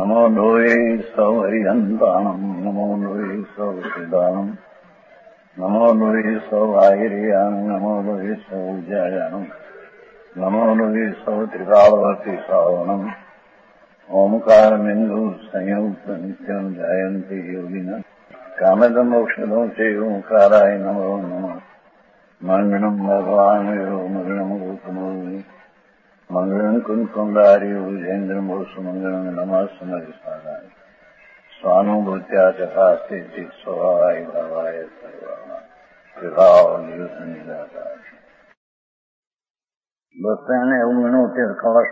નમો લોહે સૌ હરિહંતાણમ નમો લોહે સૌ સિદ્ધાણમ નમો લોહે સૌ આહિર્યાણ નમો લોહે સૌ જયાણમ નમો લોહે સૌ ત્રિકાળવર્તી શ્રાવણમ ઓમકાર બિંદુ સંયુક્ત નિત્યમ જયંતી યોગિના કામદ મોક્ષદો છે ઓંકારાય નમો નમઃ મંગળમ ભગવાન મંગળમ ગોતમોહિ મંગળમ કુંકુંડાર્યો જૈન્દ્રમો સુમંગળમ નમઃ સ્વાનુભૂત્યા ચકાસ્તે સ્વભાવાય ભાવાય સર્વમાં વિભાવ નિયુત નિરાકાર. બસ એને 69 કળશ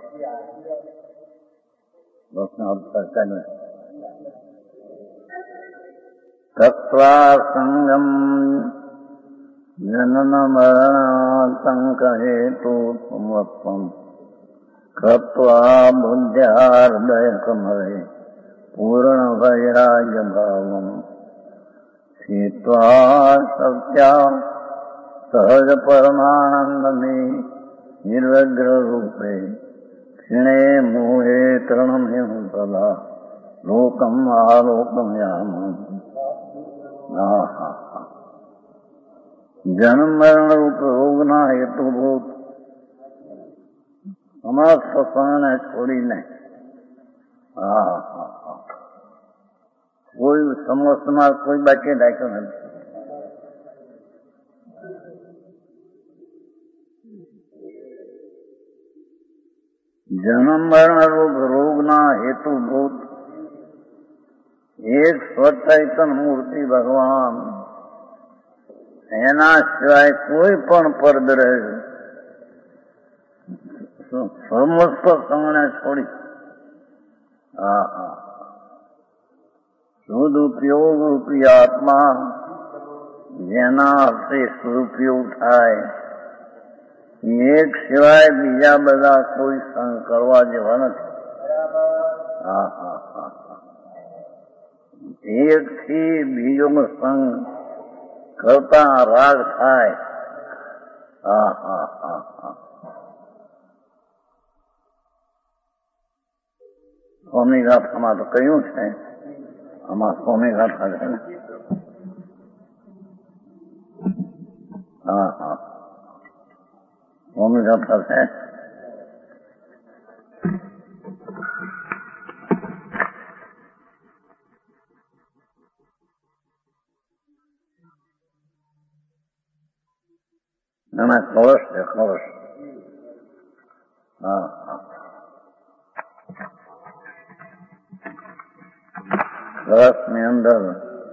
બસનો અર્થ તત્વા સંગમ જનન મરણાતંક હેતુ સમત્વમ કૃત્વા બુદ્ધ્યાર્દય કમરે પૂર્ણ વૈરાગ્ય ભાવમ સ્થિત્વા સત્યા સહજ પરમાનંદમે નિર્વગ્ર રૂપે ક્ષીણે મોહે તૃણમે સદા લોકમ આલોકમ યામ. જન્મ મરણ રૂપ રોગના હેતુભૂત સમસ્ત સત્સંગને છોડીને કોઈ સમસ્તમાં કોઈ બાકી રાખ્યો નથી. જન્મ મરણ રૂપ રોગના હેતુભૂત એક સ્વચૈતન મૂર્તિ ભગવાન, એના સિવાય કોઈ પણ પરદ્રવ્ય સમસ્ત સંગને છોડી શુદ્ધ ઉપયોગ રૂપી આત્મા જેના અર્થે સદુપયોગ થાય એક સિવાય બીજા બધા કોઈ સંગ કરવા જેવા નથી. એકથી બીજો સંગ કરતા રાગ થાય. સ્વામી ગાથામાં તો કહ્યું છે, આમાં સ્વામી ગાથા છે ને, સ્વામી ગાથા છે. એના કળશ છે, કળશ. કળશની અંદર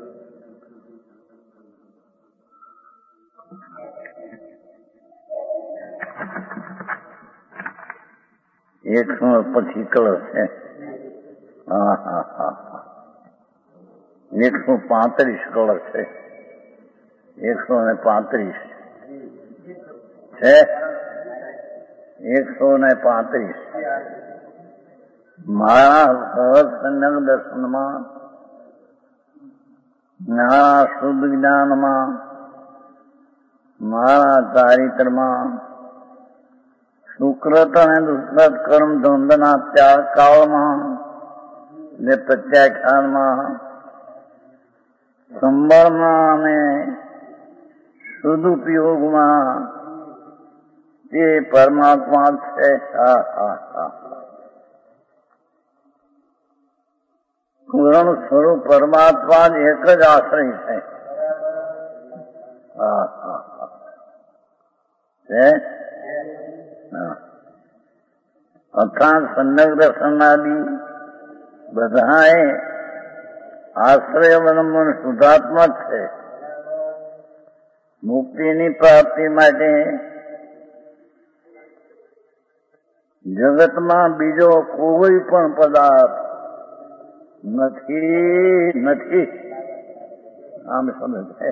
એકસો પછી કળશ છે. 135 કળશ છે. 135 છે. 135 મારા સહજ સંજ્ઞ દર્શનમાં, મારા શુદ્ધ જ્ઞાનમાં, મારા ચારિત્રમાં, સુકૃત અને દુષ્કૃત કર્મ દ્વંદના ત્યાગ કાળમાં ને પ્રત્યાખ્યાનમાં, સંબળમાં અને સદુપયોગમાં તે પરમાત્મા છે. પૂર્ણ સ્વરૂપ પરમાત્મા જ એક જ આશ્રય છે. અર્થાત સંજ્ઞ દર્શનાદિ બધાએ આશ્રય અવલંબન શુદ્ધાત્મા છે. મુક્તિની પ્રાપ્તિ માટે જગતમાં બીજો કોઈ પણ પદાર્થ નથી. આમ સમજ.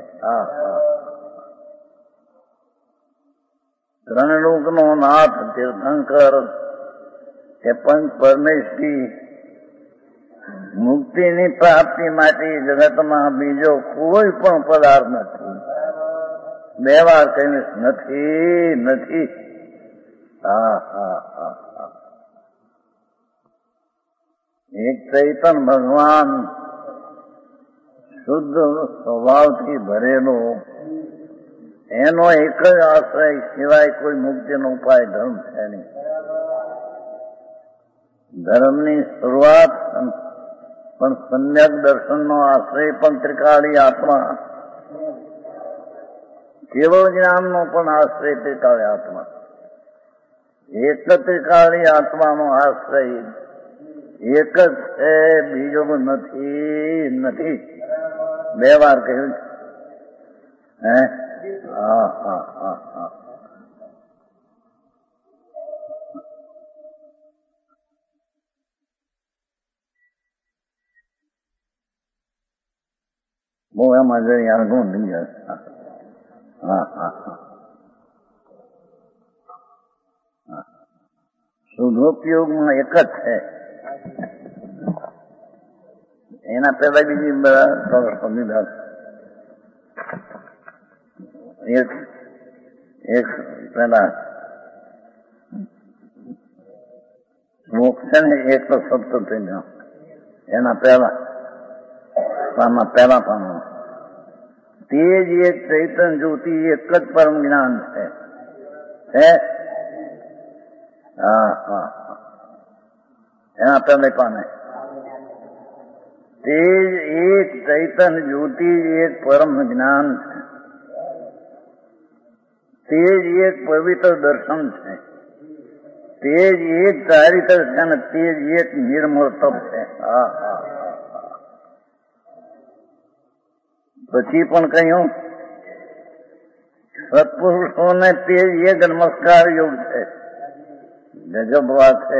ત્રણ લોકનો નાથ તીર્થંકર એ પંચ પરમેશ્વરી મુક્તિની પ્રાપ્તિ માટે જગતમાં બીજો કોઈ પણ પદાર્થ નથી. 2 વાર કહીને નથી. એક ચૈતન ભગવાન શુદ્ધ સ્વભાવથી ભરેલો, એનો એક જ આશ્રય સિવાય કોઈ મુક્તિનો ઉપાય ધર્મ છે નહીં. ધર્મની શરૂઆત પણ સમ્યક દર્શનનો આશ્રય પણ ત્રિકાળી આત્મા, કેવળ જ્ઞાનનો પણ આશ્રય ત્રિકાળી આત્મા. એક ત્રિકાળી આત્માનો આશ્રય એક જ છે, બીજો નથી. બે વાર કહ્યું હે. હા હા હા હા. બહુ એમાં જઈ આગળ નહીં જાય. હા હા હા. શુદ્ધોપયોગમાં એક જ છે. એના પહેલા બીજી સંવિધાન એક પેલા શ્લોક છે ને, એક તો સપ્તતિ એના પહેલા પાના તે જ એક ચૈતન જ્યોતિ, એક જ પરમ જ્ઞાન છે. હા હા. એના પહેલે પાને તે જ એક ચૈતન જ્યોતિ, એક પરમ જ્ઞાન છે. તે જ એક પવિત્ર દર્શન છે. તે જ એક ચારિત્ર છે ને તે જ એક નિર્મળ તપ છે. હા હા. પછી પણ કહ્યું સત્પુરુષોને તે જ એક નમસ્કાર યોગ છે. ગજબ વાત છે.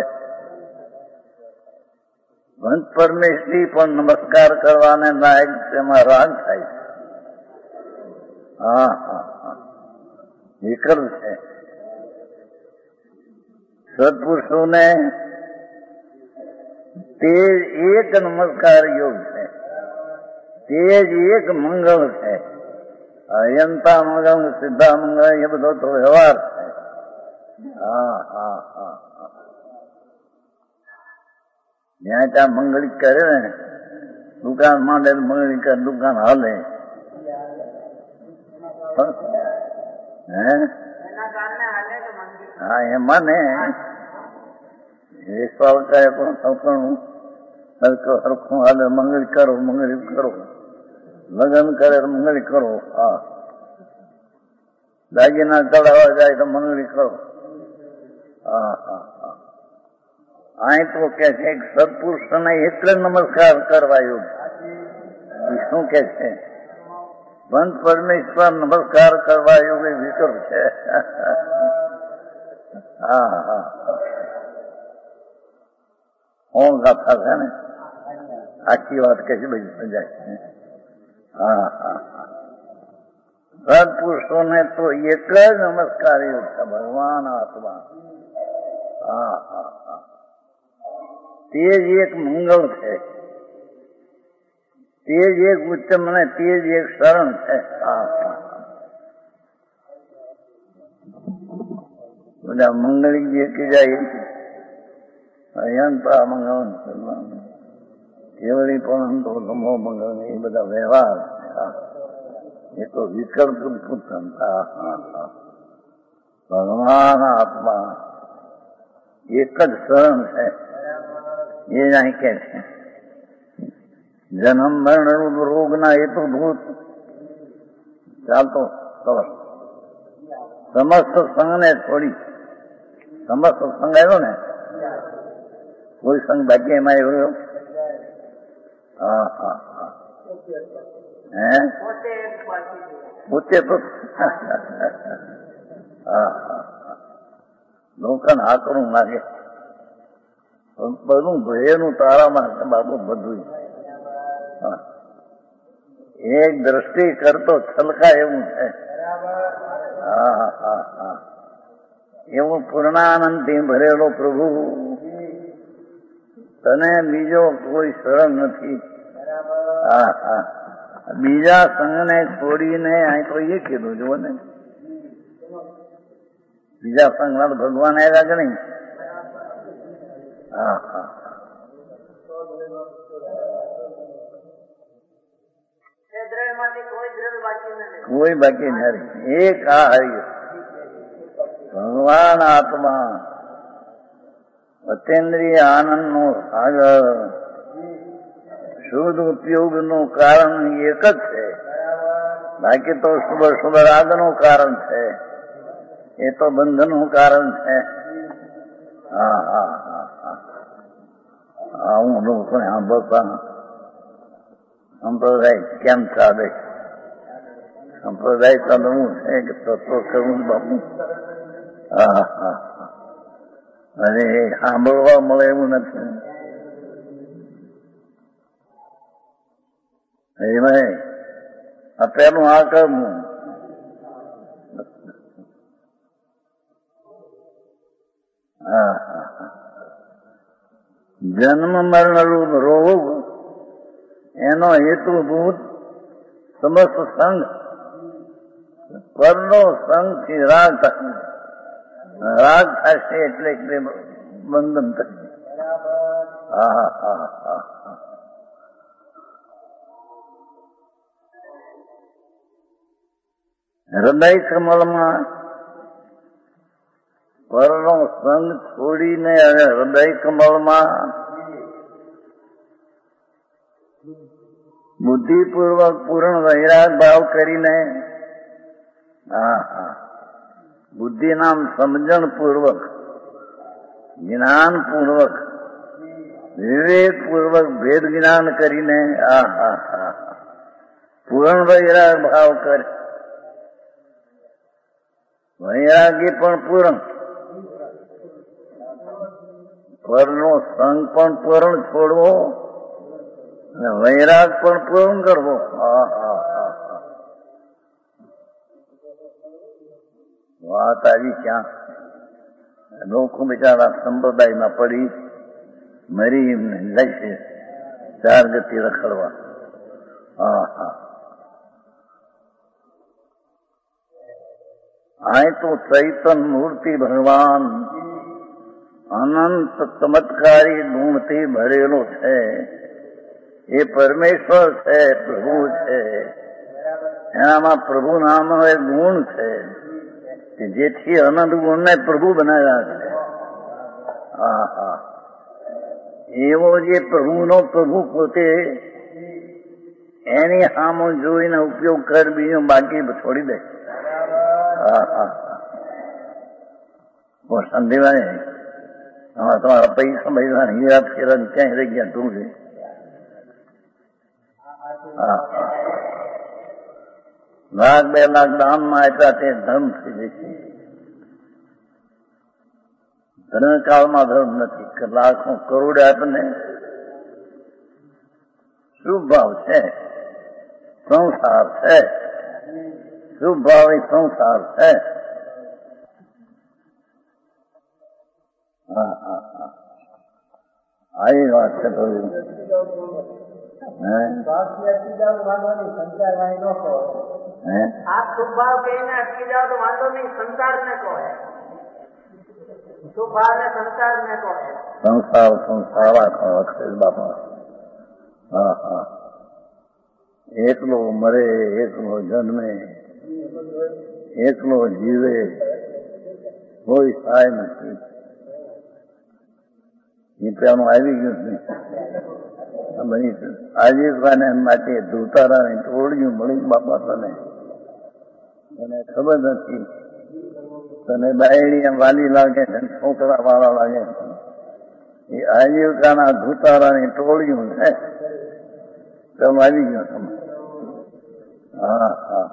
ભંત પરમેશ્વરી પણ નમસ્કાર કરવાને લાયક તેમાં રાગ થાય છે. હા હા હા. વિકલ્પ છે. સત્પુરુષોને તે એક નમસ્કાર યોગ છે. તે જ એક મંગળ છે. અયંતા મંગળ, સિદ્ધા મંગળ એ બધો તો વ્યવહાર છે. હા હા હા. જ્યાં ત્યાં મંગળી કરે ને, દુકાન માંડે મંગળી કરે, દુકાન હાલે. હે હા એમાં ને વિશ્વાસ કરે પણ સૌકણું સરખું હાલે. મંગળી કરો, મંગળી કરો. લગ્ન કરે તો મંગળી કરો. હા. દાગીના ચડાવવા જાય તો મંગળી કરો. હા હા હા. અહીં તો કે છે સત્પુરુષને એક જ નમસ્કાર કરવા યોગ. શું કે છે? ભંત પરમેશ્વર નમસ્કાર કરવા યોગ એ વિકલ્પ છે. હા હા હા. હું ગાથા છે ને, આખી વાત કે છે બધી સમજાય. હા હા હા. સત્પુરુષોને તો એક જ નમસ્કાર યોગ છે, ભગવાન આત્મા. હા હા હા. તે જ એક મંગળ છે. તે જ એક ઉત્તમ અને તે જ એક શરણ છે. હા હા. બધા મંગળી જે કે જાય અયંતા મંગળ, કેવળી પણ તો નમો મંગળ, એ બધા વ્યવહાર. એ તો વિકલ્પ પૂછતા. હા હા હા. ભગવાન આત્મા એક જ શરણ છે. એ અહીં કે છે જન્મ મરણ રોગ ના હેતુભૂત ચાલતો સમસ્ત સંઘને છોડી, સમસ્ત સંઘ આવ્યો ને, કોઈ સંઘ બાકી એમાં આવ્યો. હા હા હા. હે પોતે તો હા હા. લોકોને આકરું લાગે બધું ભયેલું તારામાં છે બાબુ બધું. એક દ્રષ્ટિ કરતો છલકા એવું છે. હા હા હા. એવું પૂર્ણાનંદથી ભરેલો પ્રભુ, તને બીજો કોઈ શરણ નથી. હા હા. બીજા સંઘને છોડીને અહીં તો એ કીધું જુઓ ને, બીજા સંઘના ભગવાન આવ્યા કે નહીં. હા હા. કોઈ બાકી નથી. એક આ હરિ ભગવાન આત્મા અતેન્દ્રિય આનંદ નો સાગર શુદ્ધ ઉપયોગ નું કારણ એક જ છે. બાકી તો શુભ રાગ નું કારણ છે, એ તો બંધન નું કારણ છે. હા હા હા હા હું લોકોને સાંભળતા સંપ્રદાય કેમ ચાલે? સંપ્રદાય ચાલવું છે કે તત્વ કરવું બાપુ? હા હા અને સાંભળવા મળે એવું નથી. એમાં આ પેલું આ કરવું. હા હા જન્મ મરણ રૂપ રોગ એનો હેતુભૂત સમસ્ત સંઘ પરનો સંઘ થી રાગ થશે એટલે બંધન થશે. હા હા હા હૃદય કમળમાં પરનો સંગ છોડીને અને હૃદય કમળમાં બુદ્ધિપૂર્વક પૂર્ણ વૈરાગ ભાવ કરીને, હા હા બુદ્ધિ નામ સમજણ પૂર્વક, જ્ઞાન પૂર્વક, વિવેક પૂર્વક ભેદ જ્ઞાન કરીને, હા હા હા પૂર્ણ વૈરાગ ભાવ કરે. વૈરાગી પણ પૂર્ણ, પરનો સંગ પણ પૂર્ણ છોડવો અને વૈરાગ પણ પૂર્ણ કરવો. હા હા હા વાત આવી ક્યાં? લોકો બિચારા સંપ્રદાયમાં પડી મરી એમને જાય છે ચાર ગતિ રખડવા. હા હા આ તો ચૈતન મૂર્તિ ભગવાન અનંત ચમત્કારી ગુણથી ભરેલો છે. એ પરમેશ્વર છે, પ્રભુ છે. એનામાં પ્રભુ નામનો એક ગુણ છે કે જેથી અનંત ગુણને પ્રભુ બનાવ્યા છે. હા હા એવો જે પ્રભુનો પ્રભુ પોતે એની સામો જોઈને ઉપયોગ કર, બીજો બાકી છોડી દે. હા હા સંધિવાય તમારા પૈસા પૈસા હીરા ફેરા ક્યાંય રહી ગયા તું છે. લાખ 2 લાખ દાનમાં આપ્યા તે ધર્મ થઈ જશે. ધર્મકાળમાં ધર્મ નથી. લાખો કરોડ આપણને શુભ ભાવ છે, સંસાર છે. શુભ ભાવ એ સંસાર છે. હા હા હા આવી વાત છે. સંસાર સંસાર અક્ષર બાપા. હા હા એકલો મરે, એકલો જન્મે, એકલો જીવે, કોઈ થાય નથી. એ પેલું આવી ગયું છે. આજીવવાને માટે ધૂતારાની ટોળિયું મળી બાપા. તને ખબર નથી. તને બાયડી વાલી લાગે, છોકરા વાળા લાગે. એ આજીવિકાના ધૂતારાની ટોળિયું છે. પેલું આવી ગયું તમે. હા હા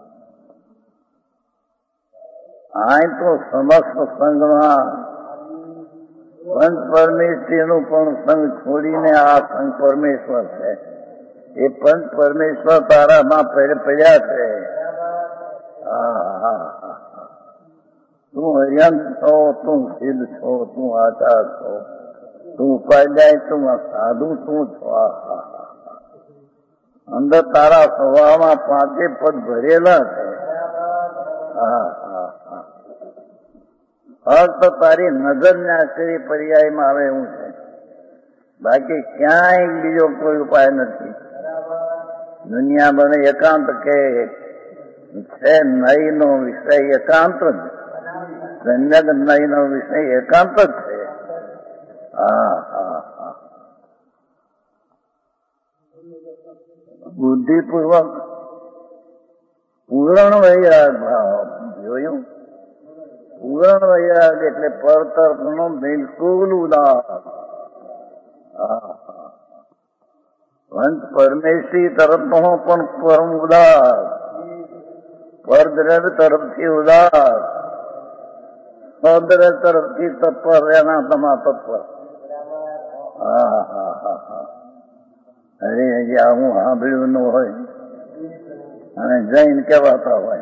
આ તો સમસ્ત સંઘમાં પંચ પરમેશ્વરનું પણ સંઘ છોડીને આ સંઘ પરમેશ્વર છે. એ પંચ પરમેશ્વર તારામાં પડ્યા છે. હા હા હા તું અયંત છો, તું સિદ્ધ છો, તું આચાર છો, તું ઉપાધ્યાય, તું સાધુ તું છો. હા હા અંદર તારા સ્વભાવમાં 5 પદ ભરેલા છે. હા હા હા ફક્ત તારી નજર ને આશ્ચર્ય પર્યાયમાં આવે એવું છે. બાકી ક્યાંય બીજો કોઈ ઉપાય નથી. દુનિયા મને એકાંત કે છે, નહીનો વિષય એકાંત જ. સંજ્ઞક નહીનો વિષય એકાંત જ છે. હા હા હા. બુદ્ધિપૂર્વક પૂર્ણ વૈરાગ ભાવ જોયું. પૂર્ણ વૈરાગ એટલે પરતર્ક નો બિલકુલ ઉદાર. પરમેશ્વરી તરફનો પણ પરમ ઉદાર, પરદ્રવ્ય તરફથી ઉદાર, સદ્રવ્ય તરફથી તત્પર, એના તમા તત્પર. હા હા હા હા. અરે હજી આવું સાંભળ્યું ન હોય અને જૈન કહેવાતા હોય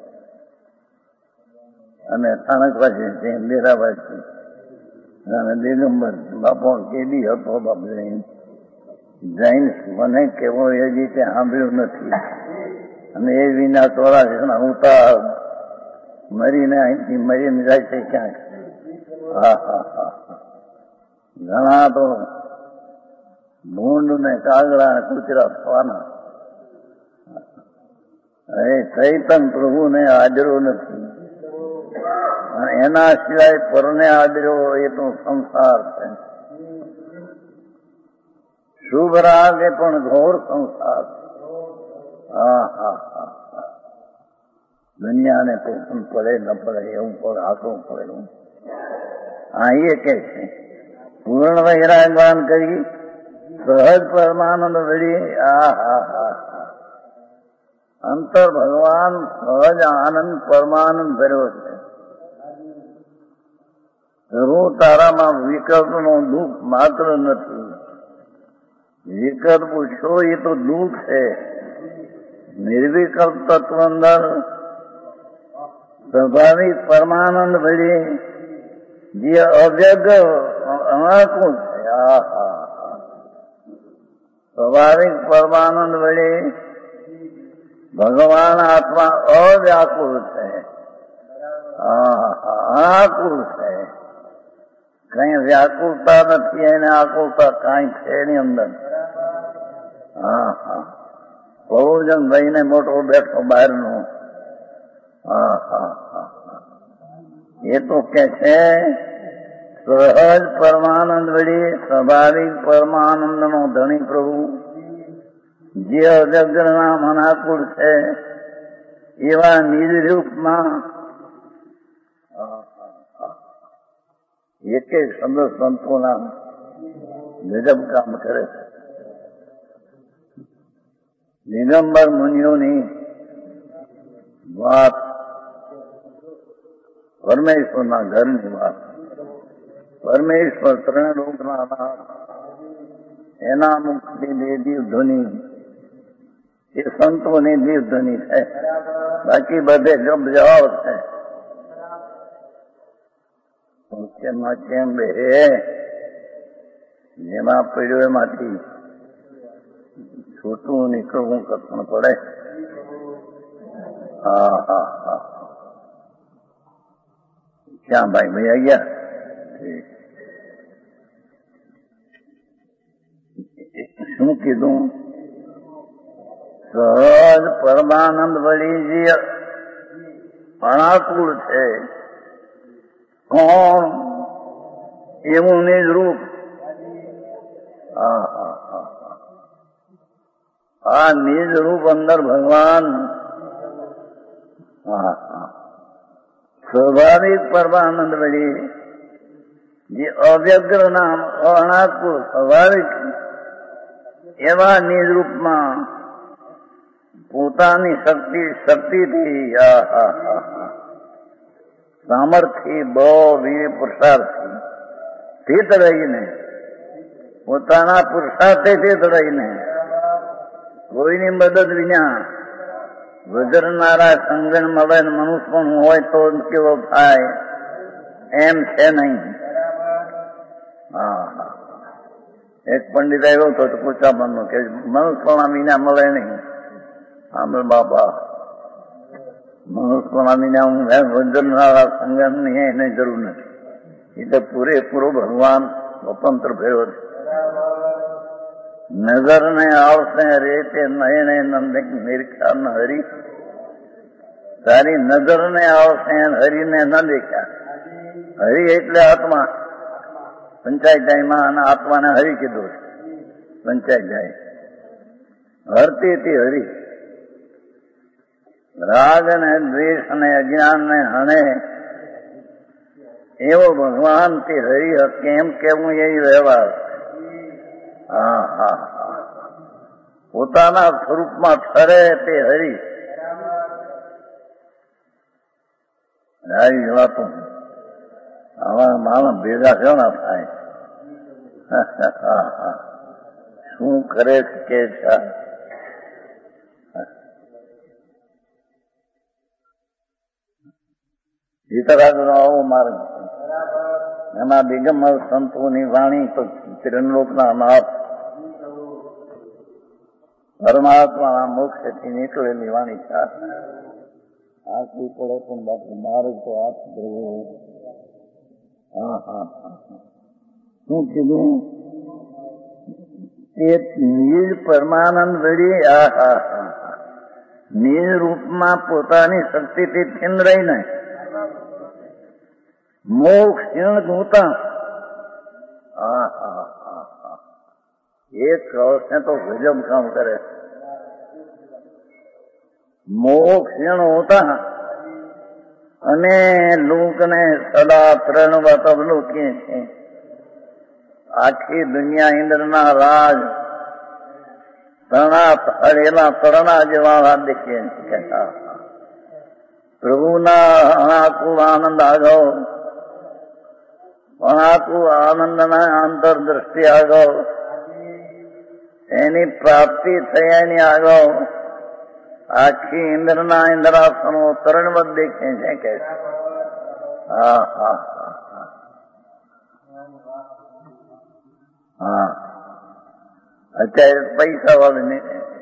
અને સ્થાનક પાસે બેરાબાજી અને દિગંબર બાપો કેદી હતો બાપ જૈન મને કેવો એ રીતે સાંભળ્યું નથી. અને એ વિના 84 ઉતાર મરીને અહીંથી મરીને જાય છે ક્યાંક. હા હા હા. ઘણા તો ભૂંડ ને કાગડા ને કૂતરા થવાના. એ ચૈતન પ્રભુને આદરો નથી. એના સિવાય પરને આદરો એ તો સંસાર છે. શુભ રાગ એ પણ ઘોર સંસાર. હા હા હા. દુનિયાને પસંદ પડે ન પડે એવું પણ આખું પડે. હા એ કે છે પૂર્ણ વૈરાગવાન કરી સહજ પરમાનંદ વળી. આ હા હા હા. અંતર ભગવાન સહજ આનંદ પરમાનંદ ભર્યો છે. હું તારામાં વિકલ્પનો દુઃખ માત્ર નથી. વિકલ્પ પૂછો એ તો દુઃખ છે. નિર્વિકલ્પ તત્વ અંદર સ્વાભાવિક પરમાનંદ ભળી જે અવ્યગ અણાકું છે. આ હા હા. સ્વાભાવિક પરમાનંદ વળી ભગવાન આત્મા અવ્યાકુળ છે. અણાકુળ છે. કઈ વ્યાકુળતા નથી એને આકુળતા કઈ છે એની અંદર. હા હા. બહુજન ભાઈને મોટો બેઠો બહારનો. હા હા હા. એ તો કે છે સહજ પરમાનંદ વળી સ્વાભાવિક પરમાનંદ નો ધણી પ્રભુ જે અજગ્રના મનાકુળ છે એવા નિજરૂપમાં એક એક શબ્દ સંતોના ગજબ કામ કરે છે. દિગંબર મુનિઓની વાત પરમેશ્વરના ઘરની વાત. પરમેશ્વર ત્રણ રૂપના નાથ, એના મુખની બે દીવધ્વનિ એ સંતોની દીવધ્વનિ છે. બાકી બધે ગબજાવ છે. કેમાં કેમ બે જેમાં પડ્યો એમાંથી છૂટું નીકળવું કરવું પડે. હા હા હા. ક્યાં ભાઈ ભાઈ ગયા? શું કીધું? સહજ પરમાનંદ વળી જે અણાકુળ છે કોણ? એવું નિજ રૂપ. હા હા હા. આ નિજ રૂપ અંદર ભગવાન હા હા સ્વાભાવિક પરમાનંદ વળી જે અવ્યગ્ર નામ અણાકુળ સ્વાભાવિક એવા નિજ રૂપમાં પોતાની શક્તિથી સામર્થ્ય બળ વીર પુરુષાર્થથી સ્થિત રહીને પોતાના પુરુષાર્થે સ્થિત રહીને કોઈની મદદ વિના ગુજરનારા સંગણ મળે મનુષ્ય પણ હોય તો કેવો થાય એમ છે નહીં. હા હા. એક પંડિત આવ્યો હતો પૂછા મનનો કે મનુષ્યપણા વિના મળે નહીં. આમ બાપા મનુષ્યપણા વિના હું ગુજરનારા સંગણની એને જરૂર નથી. એ તો પૂરેપૂરો ભગવાન સ્વતંત્ર થયો છે. નજરને આવશે રેતે નયને નિરખ્યા ન હરી. તારી નજરને આવશે હરીને ન દેખ્યા. હરી એટલે આત્મા. પંચાયત જાયમાં અને આત્માને હરી કીધું છે. પંચાયત જાય હરતી હતી હરી. રાગ અને દ્વેષ અને અજ્ઞાન ને હણે એવો ભગવાન તે હરી કેમ કેવું એ વ્યવહાર. હા હા હા, પોતાના સ્વરૂપમાં ઠરે તે હરી. આવી વાતો આવા માણસ ભેગા કેવા થાય. શું કરે કે છે. વિતરાગનો આવો માર્ગ એમાં દિગંબર સંતોની વાણી તો ત્રિલોકના નાથ પરમાત્માના મોક્ષથી નીકળેલી વાણી છે. આખી પડે પણ બાપુ માર્ગ તો હાથ ધરવો. હા હા હા, શું કીધું? એ નિજ પરમાનંદ વળી. આ હા હા, નિજ રૂપમાં પોતાની શક્તિથી છિન્દ્રાય નહીં. મોક્ષ ક્ષીણ ગોતા. હા હા હા હા, એક કળશને તો ગજબ કામ કરે. મોક્ષ ક્ષીણ હોતા અને લોકને સદા ત્રણ વાત અવલોકીએ છે. આખી દુનિયા ઇન્દ્રના રાજ તણા હળેલા તરણા જેવા દેખીએ છે. પ્રભુના અણાકુલ આનંદ આગળ, અણાકુલ આનંદના આંતરદ્રષ્ટિ આગળ, એની પ્રાપ્તિ થઈ એની આગળ આખી ઇન્દ્રના ઇન્દ્રાસનો તરણવત દેખે છે કે. હા હા હા હા, અત્યારે પૈસા વાળીને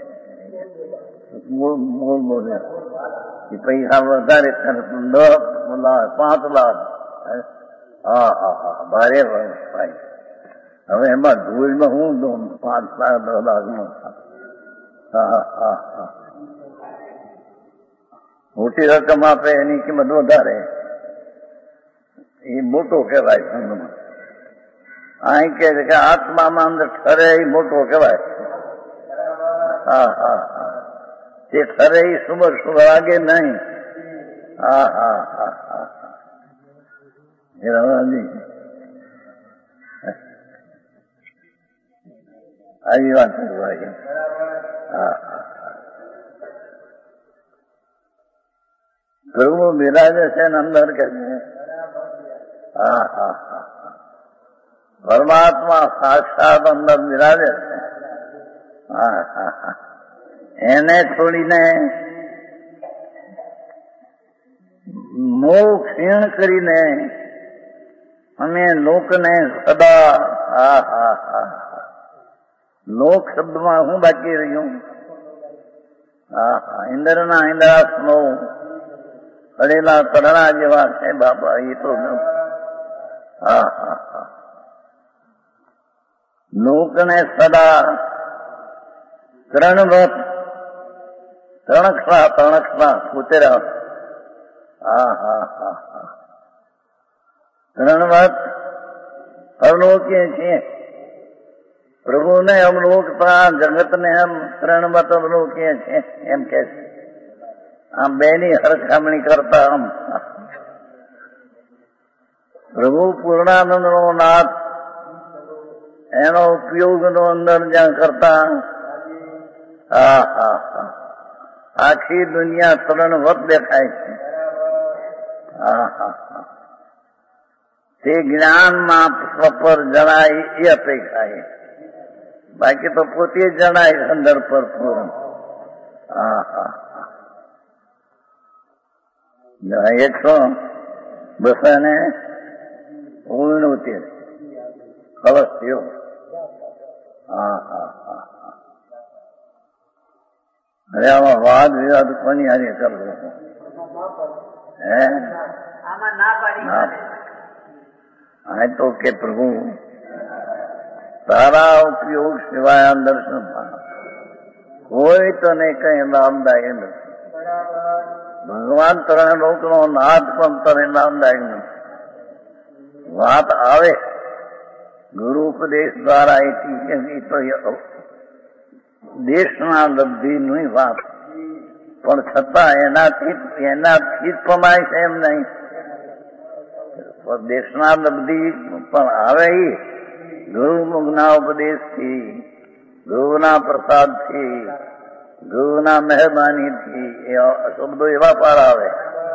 મૂળ બોલે પૈસા વધારે 10 લાખ 5 લાખ. હા હા હા, ભારે ભાઈ. હવે એમાં ધૂળમાં હું દઉં 5 લાખ 10 લાખમાં. હા હા હા, મોટી રકમ આપે એની કિંમત વધારે. એ મોટો કહેવાય સંઘમાં. અહીં કે છે કે આત્મામાં અંદર ઠરે એ મોટો કહેવાય. હા હા હા, તે ઠરે એ સુબર લાગે નહીં. હા હા હા હા, આવી વાત કરવાય. હા હા, પ્રભુ બિરાજે છે ને અંદર કે છે. હા હા હા, પરમાત્મા સાક્ષાત અંદર બિરાજે છે. હા હા હા, એને છોડીને મોહ ક્ષીણ કરીને અને લોકને સદા. હા હા હા, લોક શબ્દમાં હું બાકી રહ્યું. હા હા, ઇન્દ્રના ઇન્દ્રાસનો હળેલા તરણા જેવા છે બાપા. એ તો હા હા હા, લોકને સદા ત્રણવત ત્રણક્ષા કુતરા. હા હા હા હા, ત્રણવત અવલોકીએ છીએ. પ્રભુને અવલોકતા જગતને એમ ત્રણવત અવલોકીએ છીએ એમ કે છે. આમ બેની હરખામણી કરતા આમ પ્રભુ પૂર્ણાનંદ નો નાથ એનો ઉપયોગ નો અંદર જ્યાં કરતા. હા હા હા, આખી દુનિયા ત્રણવત દેખાય છે. હા હા હા, તે જ્ઞાનમાં પર જણાય એ અપેક્ષા. બાકી તો પોતે જણાય સંદર્ભ પર પૂર્ણ. હા હા હા, 169 કલશ થયો. હા હા હા હા, અરે આમાં વાદ વિવાદ કોની હારે કરવો? હે આ તો કે પ્રભુ તારા ઉપયોગ સિવાય દર્શનમાં કોઈ તને કઈ લાભદાયક નથી. ભગવાન ત્રણ લોકનો નાથ પણ તને લાભદાયક નથી. વાત આવે ગુરુ ઉપદેશ દ્વારા એ તો દેશના લબ્ધિની વાત, પણ છતાં એનાથી જ કમાય છે એમ નહીં. દેશના લબ્ધિ પણ આવે એ ગુરુના ઉપદેશથી, ગુરુના પ્રસાદથી, ગુરુના મહેરબાનીથી એ શબ્દો એવા પાર આવે.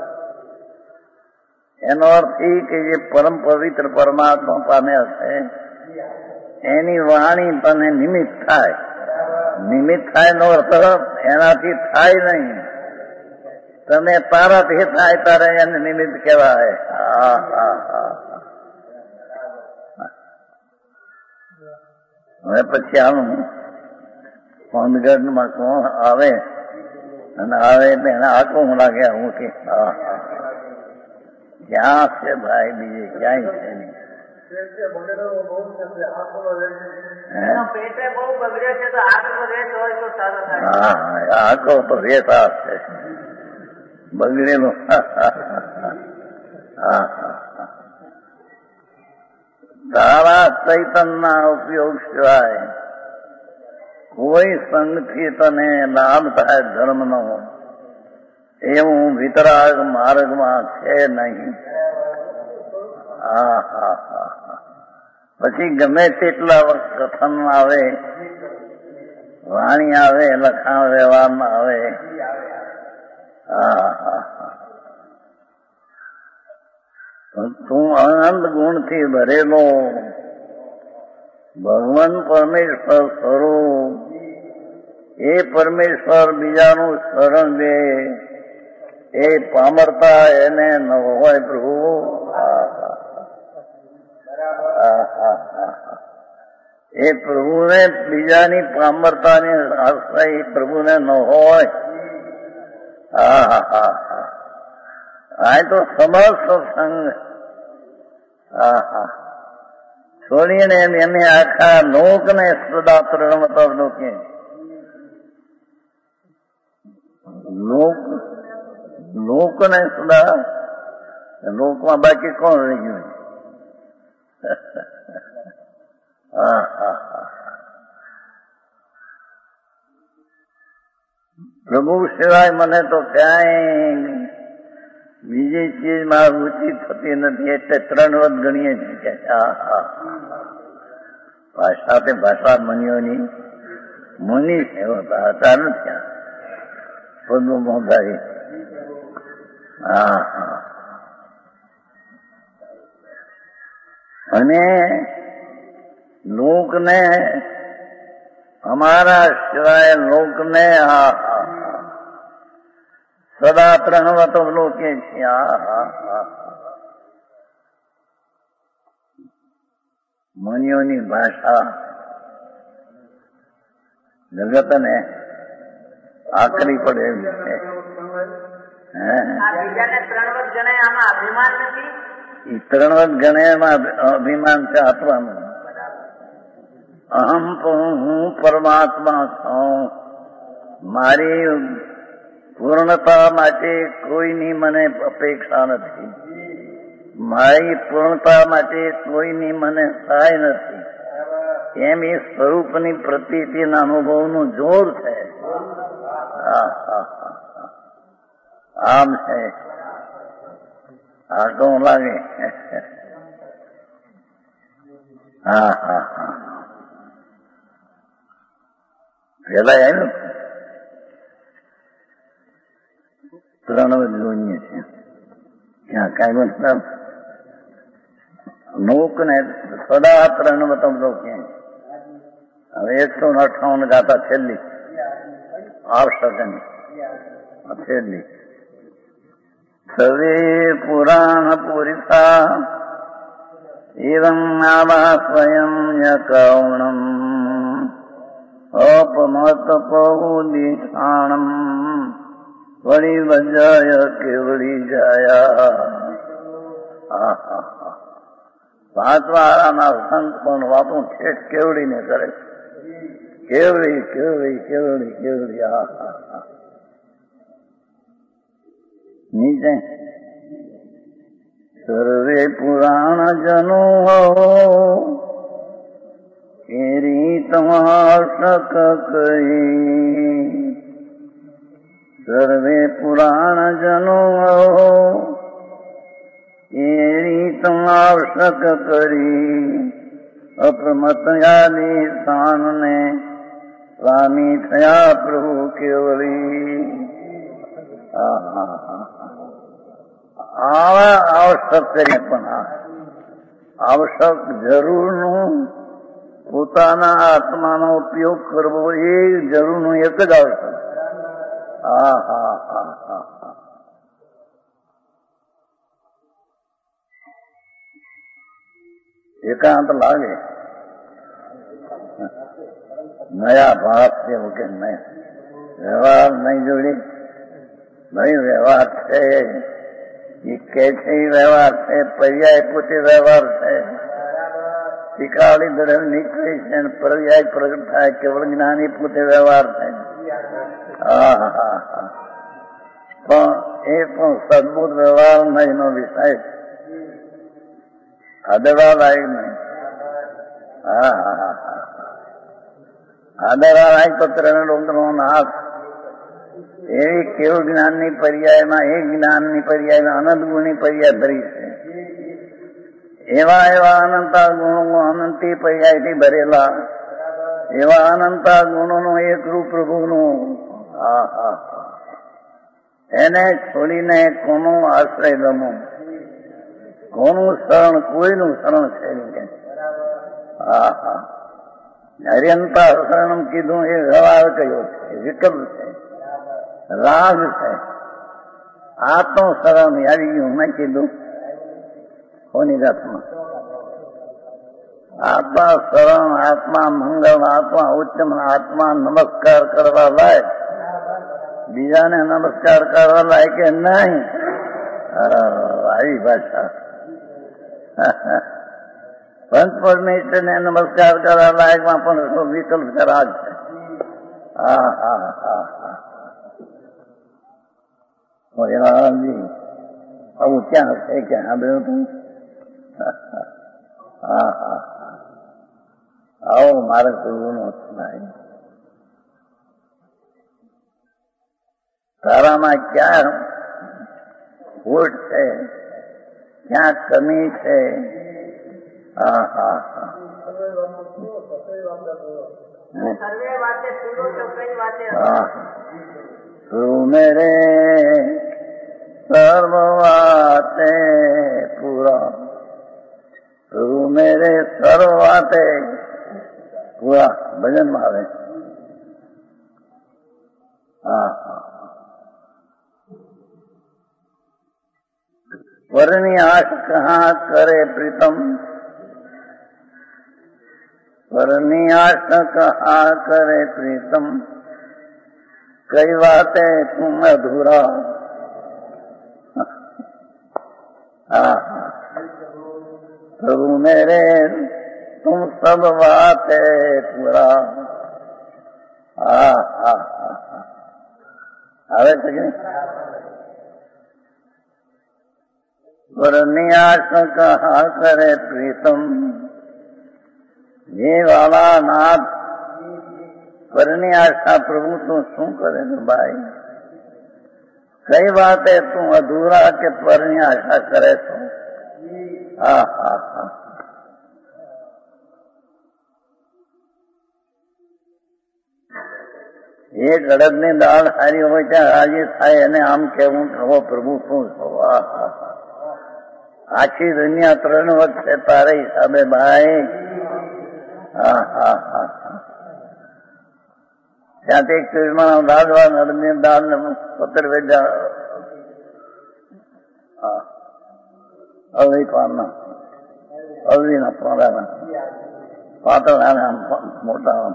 એનો અર્થ એ કે જે પરમ પવિત્ર પરમાત્મા પામ્યા છે એની વાણી તને નિમિત્ત થાય. નિમિત્ત થાય નો અર્થ એનાથી થાય નહીં, તમે તારાથી થાય તારે એને નિમિત્ત કહેવાય. હવે પછી આનું સોનગઢમાં કોણ આવે અને આવે એટલે એને આંખું લાગે હું કે ક્યાં છે ભાઈ, બીજે ક્યાંય છે નહીં. આંખો તો રેતા છે બગડેલું. તારા ચૈતનના ઉપયોગ સિવાય કોઈ સંગથી તને લાભ થાય ધર્મનો એવું વિતરાગ માર્ગમાં છે નહીં. પછી ગમે તેટલા કથન આવે, વાણી આવે, લખાણ વ્યવહારમાં આવે, તું અનંત ગુણથી ભરેલો ભગવાન પરમેશ્વર સ્વરૂપ, એ પરમેશ્વર બીજાનું શરણ દે એ પામરતા એને ન હોય પ્રભુ. એ પ્રભુને બીજાની પામરતાની આશ્રય પ્રભુને ન હોય. આ તો સમસ્ત સંગ છોડીને એને આખા લોકને સદા ત્રણ કે લોકને સદા લોકમાં બાકી કોણ રહી ગયું? પ્રભુ સિવાય મને તો ક્યાંય બીજી ચીજમાં રુચિ થતી નથી, એટલે ત્રણ વખત ગણીએ છીએ. ભાષા તે ભાષા મુનિઓની મુનિ છે, હતા નથી બધું મોંઘાઈ. અને લોકને અમારા સિવાય લોકને સદા ત્રણવતો લોકે છે. મુનિઓની ભાષા જગતને આકરી પડે એવી છે. એ ત્રણવત ગણે એમાં અભિમાન છે આત્માનું. અહમ હું પરમાત્મા છું, મારી પૂર્ણતા માટે કોઈની મને અપેક્ષા નથી, મારી પૂર્ણતા માટે કોઈની મને સહાય નથી, એમ એ સ્વરૂપની પ્રતીતિના અનુભવનું જોર છે. આમ છે આ કહું લાગે. પેલા આવ્યું ત્રણ જોઈએ છે ત્યાં કઈ મતલબ લોક ને સદા ત્રણ મતલબ કે હવે 158 ગાતા છેલ્લી આવશ્યક છેલ્લી સવે પુરાણ પુરિતા એવં આવા સ્વયં કૌણમ અપમત પહુદિષાણમ વળી વજાય કેવળી જાયા. પાંચવાળાના સંત પણ વાતો ઠેઠ કેવડીને કરે. કેવડી કેવડી કેવડી કેવડી. હા હા હા. નીચે સર્વે પુરાણ જનો કેરી તમાશક કરી. સર્વે પુરાણ જનો એરી તમાશક કરી. અપ્રમત યાદી સ્થાનને સ્વામી થયા પ્રભુ કેવળી. આવા આવશ્યક કરી પણ આવશ્યક જરૂરનું પોતાના આત્માનો ઉપયોગ કરવો એ જરૂરનું એક જ આવશ્યક. હા હા હા હા હા. એકાંત લાગે નયા ભાત જેવું કે નહીં. વ્યવહાર નહીં જોડી નહીં. વ્યવહાર છે એ કે છે એ વ્યવહાર છે. પર્યાય પોતે વ્યવહાર છે. શીખાવડી ધર્મ નીકળી છે અને પર્યાય પ્રગટ થાય. કેવળ જ્ઞાની પોતે વ્યવહાર છે. હા હા હા. પણ એ પણ સદબુદ્ધ વ્યવહાર નહીં નો વિષય. આદરવા લાયક નહીં. હા હા હા હા. આદરવા લાયક તો ત્રણ લોકનો નાશ. એવી કેવું જ્ઞાનની પર્યાયમાં એ જ્ઞાનની પર્યાયમાં અનંત ગુણની પર્યાય ભરી છે. એવા એવા અનંતા ગુણો અનંતી પર્યાયથી ભરેલા એવા અનંતા ગુણોનો એક રૂપ પ્રભુનું. હા હા હા. એને છોડીને કોનો આશ્રય ગમો, કોનું શરણ, કોઈનું શરણ છે નહીં. હા હા. હરિયંતા શરણમ કીધું એ વ્યવહાર કયો છે, વિકલ્પ છે, રાગ છે. આત્મ શરણ આવી ગયું. મેં કીધું કોની જાતમાં આત્મા શરણ, આત્મા મંગળ, આત્મા ઉચ્ચમ, આત્મા નમસ્કાર કરવા લાયક. બીજાને નમસ્કાર કરવા લાયક કે નહીં. આવી ભાષા. પંચ પરમેશ્વરને નમસ્કાર કરવા લાયકમાં પણ વિકલ્પ કરાજ છે. હા હા હા હા. આવું ક્યાં છે કે સાંભળ્યું? હા હા. આવો મારે ગુરુનો સ્નાય. તારામાં ક્યાં ખોટ છે, ક્યાં કમી છે. હા હા હા. તું મેરે સર્વ વાતે પૂરા, તું મેરે સર્વ વાતે પૂરા. ભજનમાં આવે. હા હા. વરની આશ કહા કરે પ્રીતમ, વરની આશ કહા કરે પ્રીતમ, કઈ વાતે તું અધૂરા. હા હા. પ્રભુ મેરે તુમ સબ વાતે પૂરા. હા હા હા. આવે છે કે વરની આશ કહા કરે પ્રીતમ. જે વાલા નાથ વરની આશા પ્રભુ તું શું કરે છે ભાઈ? કઈ વાતે તું અધૂરા કે પરની આશા કરે છો? હા હા હા. એક અડદની દાળ સારી હોય ત્યાં રાજી થાય અને આમ કેવું કહો પ્રભુ શું છો? હા હા હા. આખી દુનિયા 3 વખત છે તારે હિસાબે ભાઈ. હા હા હા હા. ત્યાંથી ચૂરમાના દાદવા અડદની દાળ ને પત્ર વેચા અવળી પારના અવળીના પાડાના પાતળાના મોટા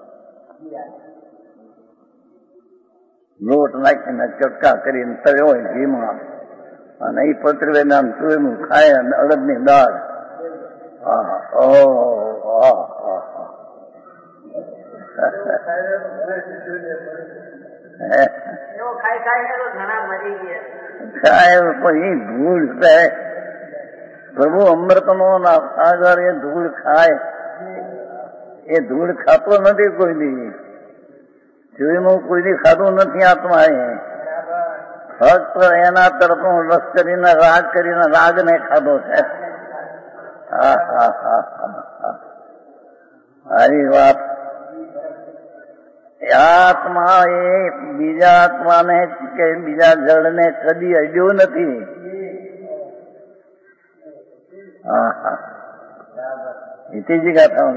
લોટ નાખીને ચટકા કરીને તળ્યો હોય ઘીમાં અને એ પત્રવેદાન ચૂરમું ખાય અને અડદની દાળ. પછી ધૂળ થાય પ્રભુ અમૃતનો સાગર એ ધૂળ ખાય એ ધૂળ ખાતો નથી કોઈ દી જોઈનું કોઈ દી ખાધું નથી આત્મા એ ફક્ત એના તરફ રસ કરીને રાગને ખાધો છે. સારી વાત. આત્મા એ બીજા આત્માને કે બીજા જળને કદી અડ્યો નથી. ઇતિજી ગાથા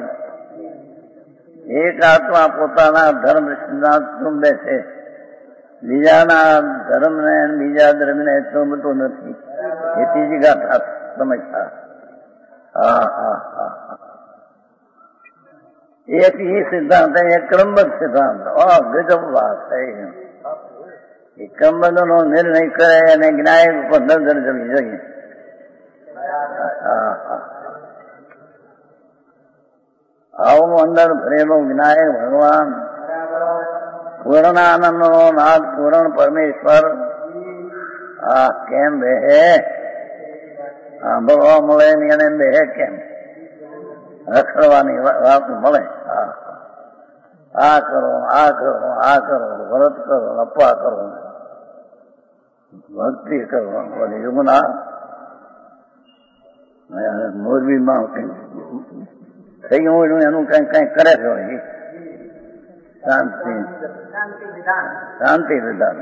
એક આત્મા પોતાના ધર્મ સિદ્ધાંત ચૂંબે છે, બીજાના ધર્મને બીજા ધર્મને ચૂંબતું નથી. એ ત્રીજી ગાથા સમજતા. એક એ સિદ્ધાંત એક ક્રમબદ્ધ સિદ્ધાંત. ગજબ વાત છે. એ ક્રમબદ્ધ નો નિર્ણય કરે અને જ્ઞાય ઉપર નજર જવી જોઈએ. આવું અંદર ભરેલું જ્ઞાય ભગવાન પૂર્ણાનંદ નો નાથ પૂર્ણ પરમેશ્વર આ કેમ બેહે સાંભળવા મળે ને એને બેહે કેમ રખડવાની વાત મળે. આ કરો આ કરો આ કરો વ્રત કરો અપા કરો ભક્તિ કરો બધી યુગના મોરબીમાં થઈ હોય એનું કઈ કઈ કરે છે શાંતિ વિધાન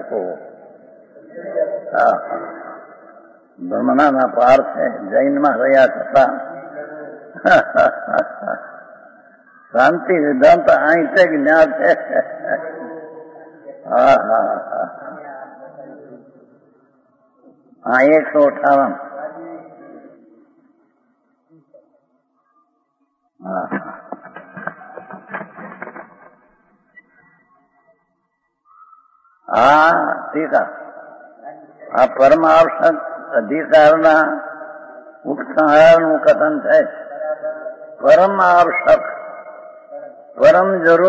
બ્રહ્મના પાર છે જૈનમાં રહ્યા છતાં શાંતિ સિદ્ધાંત અહીં છે જ્ઞાન છે. હા 158. ટીકા આ પરમાવશ્યક અધિકારના ઉપસંહારનું કથન છે. પરમ આવશ્યક પરમ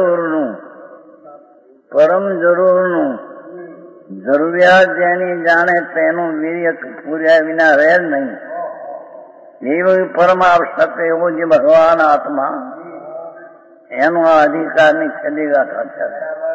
જરૂરનું જરૂરિયાત જેની જાણે તેનું વીર્ય પૂર્યા વિના રહે જ નહીં. એવું પરમ આવશ્યક એવું જે ભગવાન આત્મા એનું આ અધિકારની છેલ્લી ગાથા છે.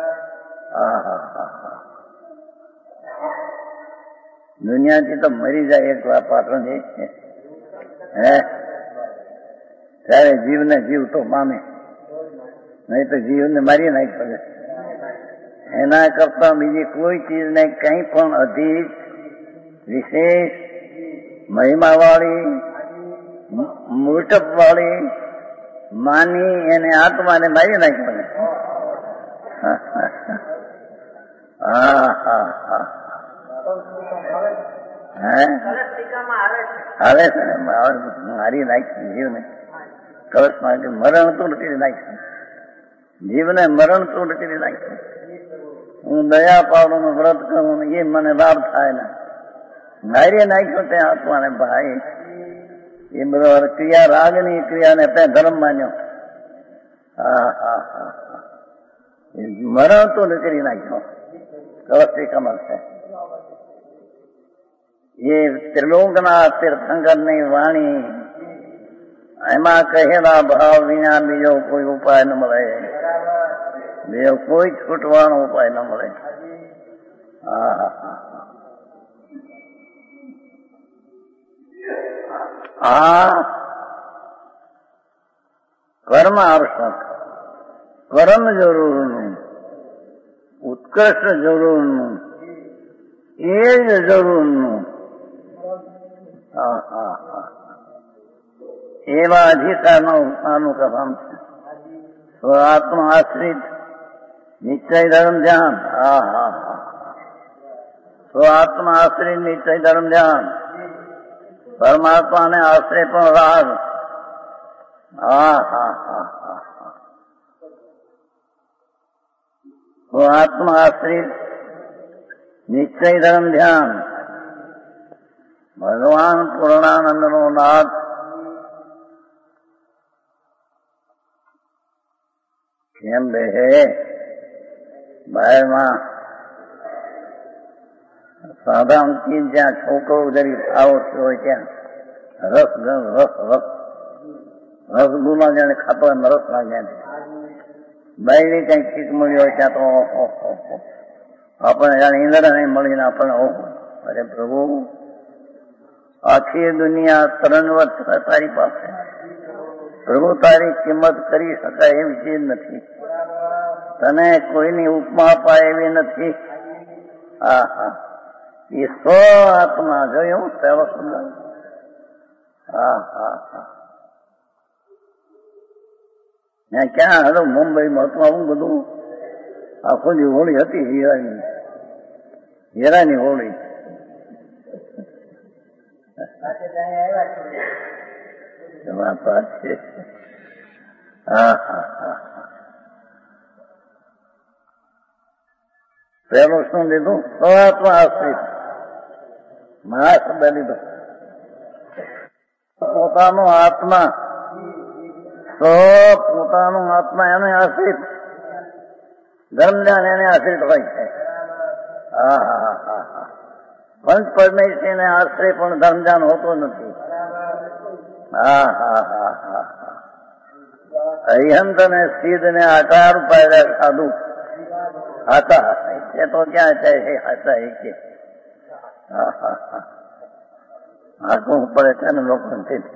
દુનિયાથી તો મરી જાય એક પાટણ હે ત્યારે જીવને જીવ તો પામે, નહીં તો જીવને મારી નાખી. એના કરતા બીજી કોઈ ચીજને કંઈ પણ અધિક વિશેષ મહિમાવાળી મોટપવાળી માની એને આત્માને મારી નાખી. હાલે છે ને મારી નાખી જીવને કળશમાં મરણ તૂટ કરી નાખ્યું. જીવને મરણ તૂટ કરી નાખ્યું. હું દયા પાડું વ્રત કરું એ મને લાભ થાય ને મારી નાખ્યો તે આત્માને ભાઈ. એ બધો ક્રિયા રાગની ક્રિયાને તે ધર્મ માન્યો. મરણ તૂટ કરી નાખ્યો. કળશી કમર છે એ ત્રિલોકના તીર્થંકરની વાણી. એમાં કહેલા ભાવ વિના બીજો કોઈ ઉપાય ન મળે, બીજો કોઈ છૂટવાનો ઉપાય ન મળે. આ કર્મ આવશ્યક પરમ જરૂરનું ઉત્કૃષ્ટ જરૂરનું એ જ જરૂરનું એવા અધિકારનું કથન છે. સ્વાત્મ આશ્રિત નિશ્ચય ધર્મ ધ્યાન. સ્વાત્મ આશ્રિત નિશ્ચય ધર્મ ધ્યાન. પરમાત્માને આશ્રય પણ રાગ. સ્વાત્મ આશ્રિત નિશ્ચય ધર્મ ધ્યાન. ભગવાન પૂર્ણાનંદ નો નાથ કેમ બે બહારમાં સાધારણથી જ્યાં છોકરો જરી આવો હોય ત્યાં રસગુલ્લા જાણે ખાતો હોય રસ લાગે બાયરી કઈ ચીજ મળી હોય ત્યાં તો આપણે જાણે ઈંદરા નહીં મળીને આપણને ઓહો અરે પ્રભુ આખી દુનિયા તરણવત તારી પાસે પ્રભુ તારી કિંમત કરી શકાય એવી ચીજ નથી તને કોઈની ઉપમા અપાય એવી નથી હા હા એ સ્વ આત્મા જોયું સેવા સુંદર હા હા હા ત્યાં ક્યાં હતો મુંબઈમાં હતું આવું બધું આખું જે હોળી હતી હીરાની હોળી હા હા હા પેલું શું લીધું સ્વાત્મા આશ્રિત મહાશબ્દ લીધો પોતાનો આત્મા પોતાનો આત્મા એને આશ્રિત ધર્મજાન એને આશ્રિત હોય છે હા હા હા હા પંચ પરમેશ્વરીને આશ્રય પણ ધર્મજાન હોતો નથી હા હા હા હા હા અરિહંત અને સિદ્ધ ને 18 રૂપિયા સાધુ હતા એ તો ક્યાં જાય હતા એ કે હા હા હા આખું પડે છે ને લોકો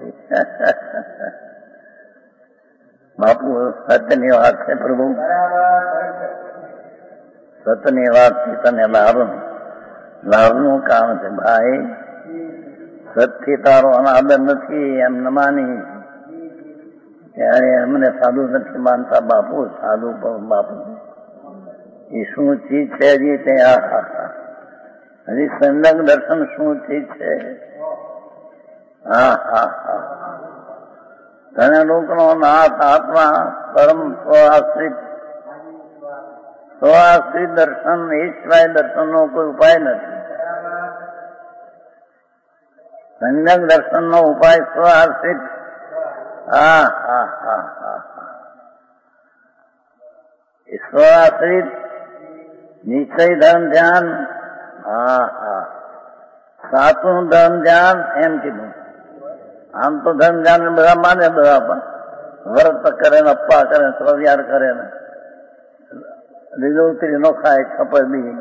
બાપુ સત્યની વાત છે પ્રભુ સત્યની વાત થી તને લાભનું કામ છે ભાઈ સત્ય તારો અનાદર નથી એમ ન માની ત્યારે એમને સાધુ નથી માનતા બાપુ સાધુ બાપુ એ શું ચીજ છે હજી તે હજી સંલગ્ન દર્શન શું ચીજ છે હા હા હા તને લોકોનો નાથ આત્મા પરમ સ્વાશ્રિત દર્શન એ સિવાય દર્શનનો કોઈ ઉપાય નથી સંલગ્ન દર્શનનો ઉપાય સ્વાશ્રિત હા હા હા હા સ્વાશ્રિત નિશ્ચય ધર્મ ધ્યાન હા હા સાચું ધર્મ ધ્યાન એમ કીધું આમ તો ધર્મ ધ્યાન બધા માને બધા પણ વ્રત કરે ને અપ્પા કરે ને સ્વવ્યાર કરે ને લીલોતરી ન ખાય છપરડી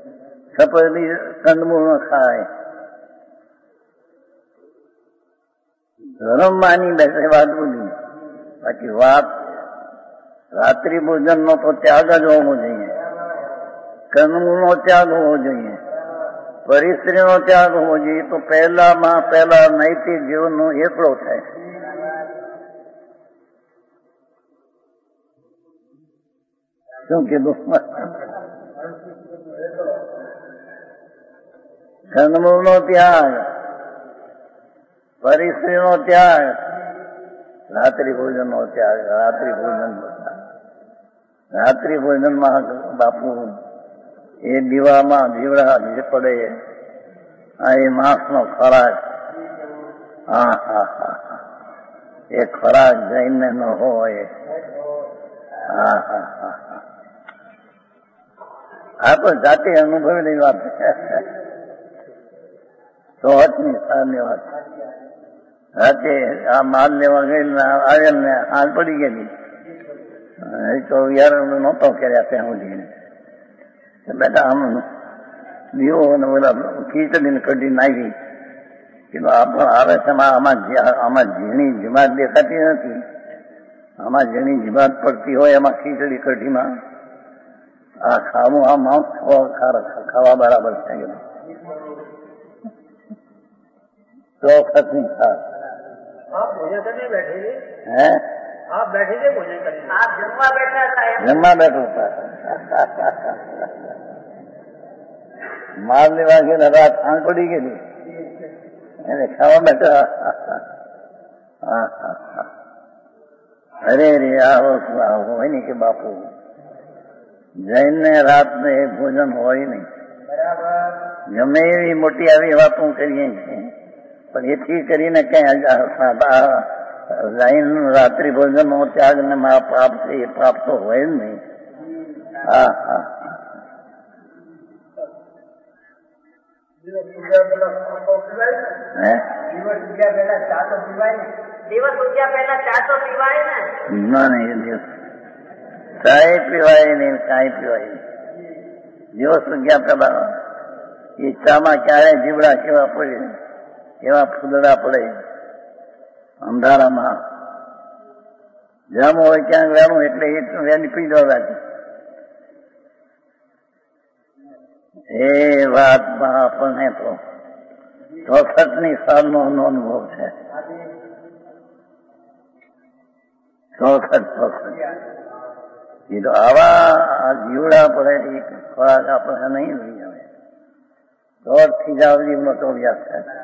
કંદમૂળ ન ખાય ધર્મ માની બેસે વાત બોલી બાકી વાત રાત્રિ ભોજન નો તો ત્યાગ જ હોવો જોઈએ કંદમૂળ નો ત્યાગ હોવો જોઈએ પરિસ્ત્રી નો ત્યાગ હોવો જોઈએ તો પહેલા નૈતિક જીવનનો એકડો થાય શું કીધું કંદમૂળ નો ત્યાગ પરિસ્ત્રી નો ત્યાગ રાત્રિ ભોજન નો ત્યાગ રાત્રિ ભોજનમાં બાપુ એ દીવામાં જીવડા જે પડે આ એ માંસનો ખોરાક હા હા હા એ ખોરાક જઈને ન હોય હા હા હા આ તો જાતે અનુભવેલી વાત છે 100ની વાત રાતે આ માલ લેવા ગઈ આવેલ ને હાલ પડી ગયેલી તો યાર નહોતો કર્યા ત્યાં સુધી બેટા આમ દીવો અને બધા ખીચડીને કઢીને આવી કીધું આ પણ આવે છે આમાં ઝીણી જીમાત દેખાતી નથી આમાં ઝીણી જીમાત પડતી હોય એમાં ખીચડી કઢીમાં આ ખાવું આ માંસ ખાવા બરાબર છે કીધું ચોખતની ખાસ आप भोजन करने बैठे थे હે आप बैठे थे भोजन करने आप जमवा बैठा था જમવા બેઠો હતા માલ લેવા ગયેલા રાત સાંજ પડી ગયેલી એને ખાવા બેઠા હા હા હા અરે રે આવો હોય ને કે બાપુ જૈન ને રાત ને ભોજન હોય નહીં ગમે એવી મોટી આવી વાતો કરીએ છીએ પણ એથી કરીને કઈ જૈન રાત્રિ ભોજન નો ત્યાગ ને પાપ છે એ પાપ તો હોય જ નહીં. હા હા દિવસ ઉગ્યા પહેલા ચા તો પીવાય ને. દિવસ ઉગ્યા પહેલા ચા તો પીવાય ને. ના નહીં એ દિવસ ચાય પીવાય નહીં, કાંઈ પીવાય નહીં. દિવસ ઉગ્યા પહેલા એ ચામાં ક્યારે જીવડા કેવા પડે, કેવા ફૂદડા પડે અંધારામાં. જામ હોય ક્યાંક વેણું એટલે વેની પી દો રાખી. એ વાતમાં આપણને તો 64ની સાલનો અનુભવ છે. 64 એ તો આવા જીવડા પડે એ ખોરાક આપણે નહીં લઈ આવે. 100 થી જાવજી મોટો વ્યાસ થાય.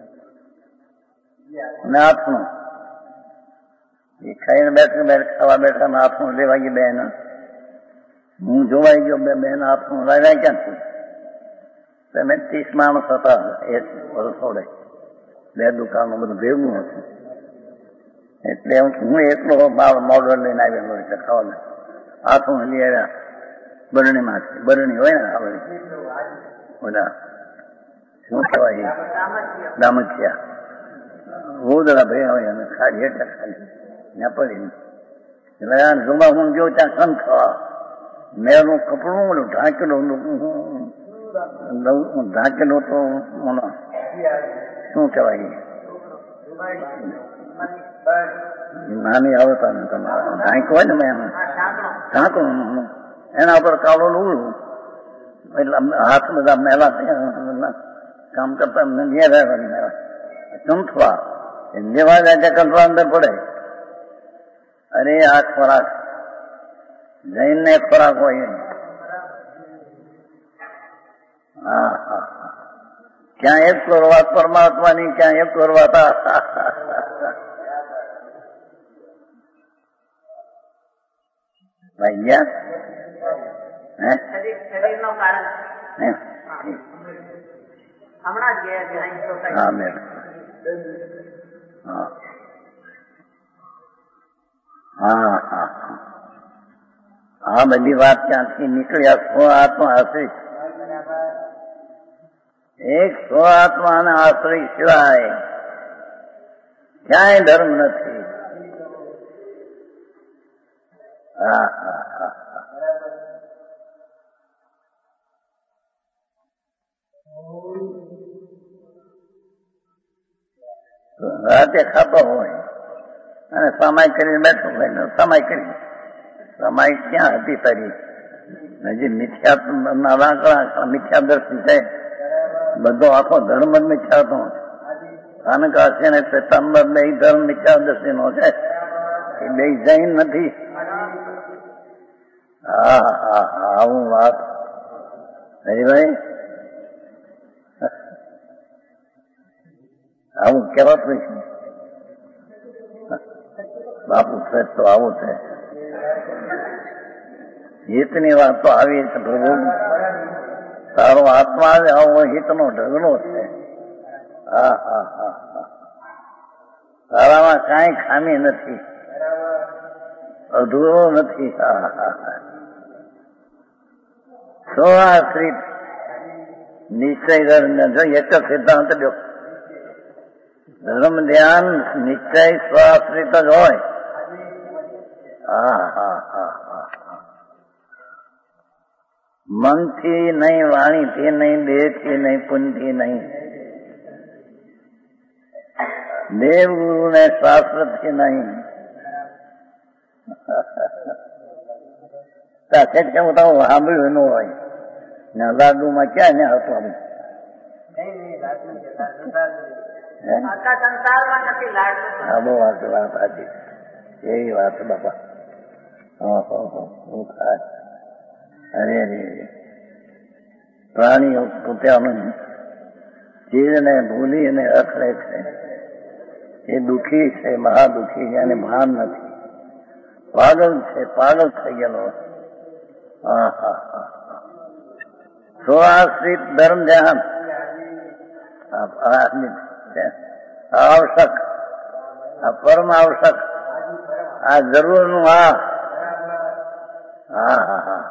અને હાથનું એ ખાઈને ખાવા બેઠા હાથનું લેવા ગઈ બેન. હું જોવાઈ ગયો બેન હાથનું લાવ્યા ક્યાંથી? તમે 30 માણસ હતા એક થોડે, 2 દુકાનો બધું ભેગું હતું. એટલે હું એકલો મોડલ લઈને આવેલો એટલે ખાવા હાથું લઈ આવ્યા બરણીમાંથી. બરણી હોય ને આપણે ઓલા શું કહેવાય દામચિયા ગોદડા ભેગા હોય અને ખાલી એટલે ખાલી ત્યાં પડી. એટલે જુમા હું ગયો ત્યાં કંદ ખાવા મેળનું કપડું બધું ઢાંકેલું તો શું કહેવાય નાની આવતા ને તમારા ઢાંક હોય ને મેં ઢાંકું એના ઉપર કાળો લૂડું એટલે હાથ બધા મેલા કામ કરતા ચમથવા જેવા જાય કંઠવા અંદર પડે. અરે આ ખોરાક જૈનને ખોરાક હોય. હા હા ક્યાં એક વાત પરમાત્માની, ક્યાં એક વાત ભાઈ ગયા શરીરનો કારણ હમણાં જ ગયા. હા હા આ બધી વાત ક્યાંથી નીકળ્યા? સ્વ આત્મા આશ્રિત. એક સ્વ આત્માના આશ્રય સિવાય ક્યાંય ધર્મ નથી. હા હા હા રાતે ખાતો હોય અને સમાય કરીને બેઠો હોય, સમાય કરી સમાય ક્યાં હતી તારી? હજી મિથ્યા વાંકડા મિથ્યા દર્શન છે. બધો આખો ધર્મ જ મિથ્યા હતો. કાનકા છે ને શ્વેતાંબર બે ધર્મ મિથ્યા દર્શન નો છે, એ બે જૈન નથી. હા હા હા આવું વાત હરિભાઈ આવું કેવાતું છે. બાપુ છે તો આવું છે. હિતની વાત તો આવી છે. પ્રભુ તારો આત્મા જ આવો હિતનો ઢગલો છે. હા હા હા હા તારામાં કાંઈ ખામી નથી, અધૂરો નથી. હા હા હા સ્વાશ્રિત નિશ્ચય જો એક જ સિદ્ધાંત લ્યો. ધર્મ ધ્યાન નિશ્ચય સ્વાશ્રિત જ હોય. હા હા હા હા મનથી નહીં, વાણીથી નહીં, દેહથી નહીં, પુણ્યથી નહીં, દેવ ગુરુ ને શાસ્ત્રથી નહીં. કેવું તો સાંભળ્યું ન હોય ને લાડુમાં ક્યાં ને હતું? હા બહુ વાત સાચી એવી વાત બાપા. શું થાય? અરે પ્રાણીઓ પોતાનું ચીજને ભૂલી અને રખડે છે. એ દુઃખી છે, મહાદુઃખી છે, એને ભાન નથી. પાગલ છે, પાગલ થઈ ગયેલો. હા હા હા સ્વાશ્રિત ધર્મ ધ્યાન આવશ્યક. આ પરમ આવશ્યક, આ જરૂરનું, હા હા હા હા.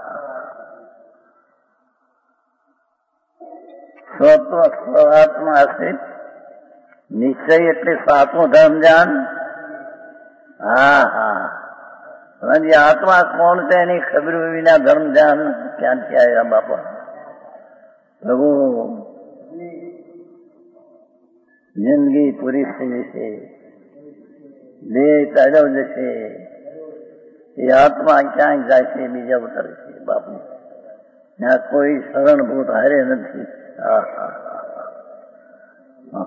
સ્વાત્મા આશ્રિત નિશ્ચય એટલે સાતમું ધર્મ ધ્યાન. હા હા, આત્મા કોણ છે એની ખબર વિના ધર્મ ધ્યાન ક્યાંથી આવ્યા બાપા? પ્રભુ જિંદગી પૂરી થઈ જશે, દેહ તાજો જશે, એ આત્મા ક્યાંય જાય છે, બીજા ઉતરશે બાપુ. ત્યાં કોઈ શરણભૂત હારે નથી. હા હા હા.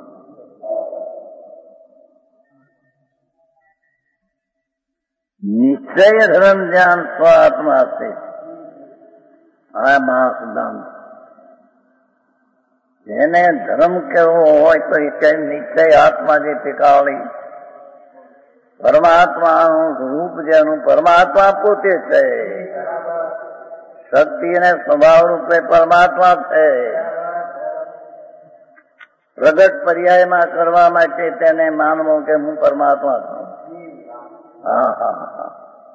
નિશ્ચય ધર્મ ધ્યાન સ્વ આત્મા છે. આ મહાસિદ્ધાંત જેને ધર્મ કેવો હોય તો એ કઈ નિશ્ચય આત્મા જે ટીકાવળી, પરમાત્માનું રૂપ જેનું પરમાત્મા પોતે છે, શક્તિ અને સ્વભાવ રૂપે પરમાત્મા છે. પ્રગટ પર્યાયમાં કરવા માટે તેને માનવો કે હું પરમાત્મા છું. હા હા હા.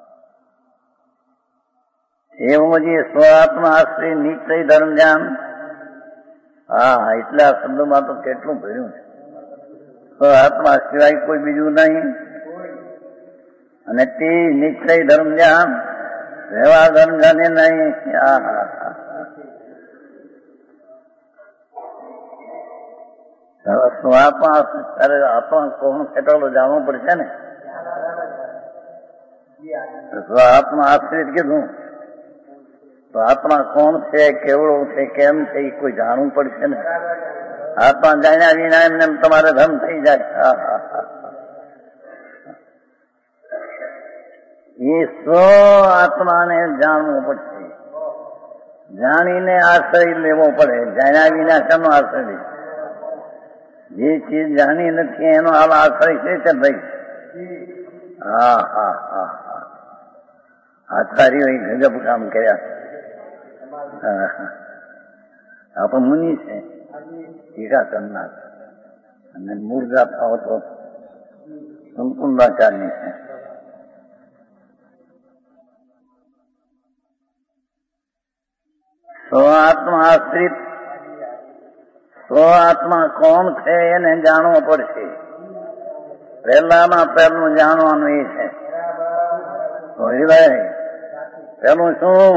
એવું જે સ્વાત્મા આશ્રય નિશ્ચય ધર્મ ધ્યાન. હા, એટલા શબ્દોમાં તો કેટલું ભર્યું છે. સ્વાત્મા સિવાય કોઈ બીજું નહીં, અને તે નિશ્ચય ધર્મ ધ્યાન, વ્યવહાર ધર્મ ધ્યાન નહીં. હા હા હા. સ્વાત્મા આત્મા કોણ કેટલો જાણવું પડશે ને. આત્મા આશ્રિત કીધું તો આત્મા કોણ છે, કેવડો છે, કેમ છે, એ કોઈ જાણવું પડશે ને. આત્મા જાણ્યા વિના એમને તમારે ધર્મ થઈ જાય. એ સ્વ આત્માને જાણવું પડશે, જાણીને આશ્રય લેવો પડે. જાણ્યા વિના કેનો આશ્રય લે? જે ચીજ જાણી નથી એનો હાલ આશ્રય છે ભાઈ. હા હા હા હા. આચાર્યોએ ગજબ કામ કર્યા. આપણ મુનિ છે, ટીકા કરનાર, અને મૂળજા થાવ તો સંકુંડાચાર્ય છે. સ્વ-આત્મા આશ્રિત, સ્વ-આત્મા કોણ છે એને જાણવો પડશે. પહેલામાં પહેલું જાણવાનું એ છે. ભાઈ પેલું શું?